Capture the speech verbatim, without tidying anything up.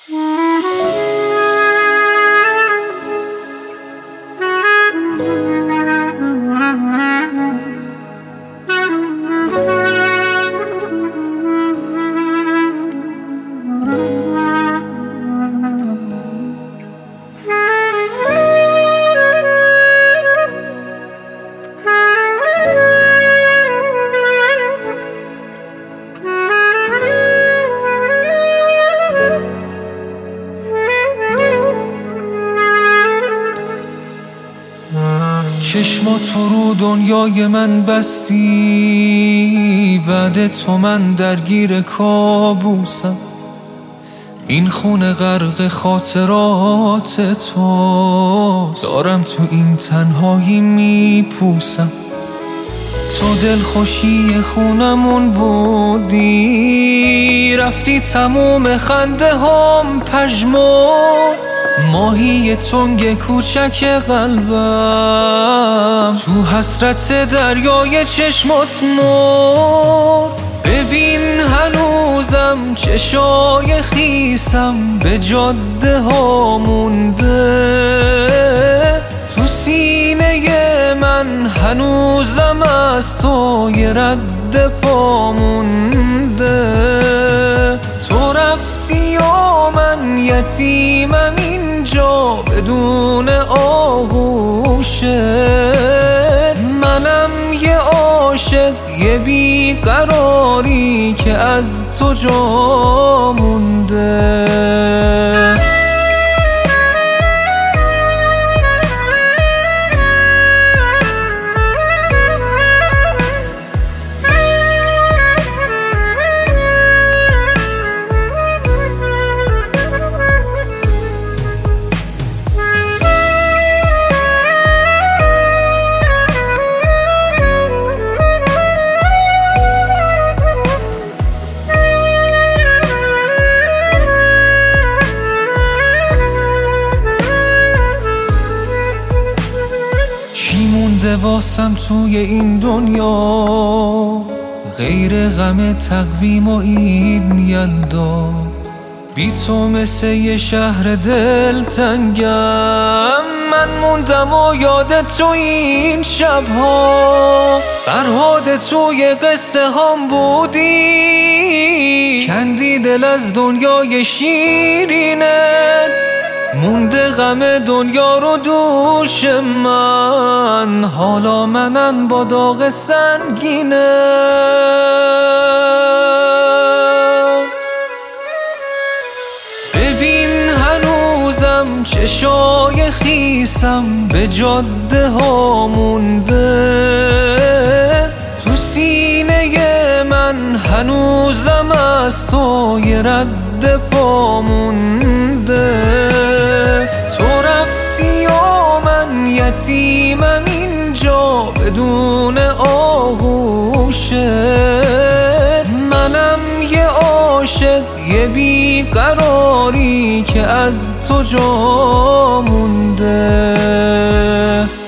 چشماتو رو دنیای من بستی، بعد تو من درگیر کابوسم. این خونه غرق خاطرات تو، دارم تو این تنهایی میپوسم. تو دلخوشی خونمون بودی، رفتی تموم خنده هم پژمرد. ماهی تنگ کوچک قلبم تو حسرت دریای چشمات مرد. ببین هنوزم چشای خیسم به جاده ها مونده. تو سینه من هنوزم از تو یه رد پا مونده. تو رفتی و من یتیمم اینجا بدون آغوشت. منم یه عاشق، یه بیقراری که از تو جا مونده. چی مونده واسم توی این دنیا غیر غم تقویم و این یلدا؟ بی تو مثل یه شهر دلتنگم. من موندم و یاد تو این شبها. فرهاد توی قصه هم بودی، کندی دل از دنیای شیرینت. مونده غم دنیا رو دوش من، حالا منم با داغ سنگینه. ببین هنوزم چشای خیسم به جاده ها مونده. تو سینه من هنوزم از تو یه رد پا مونده. تو رفتی و من یتیمم اینجا بدون آغوشت. منم یه عاشق، یه بیقراری که از تو جا مونده.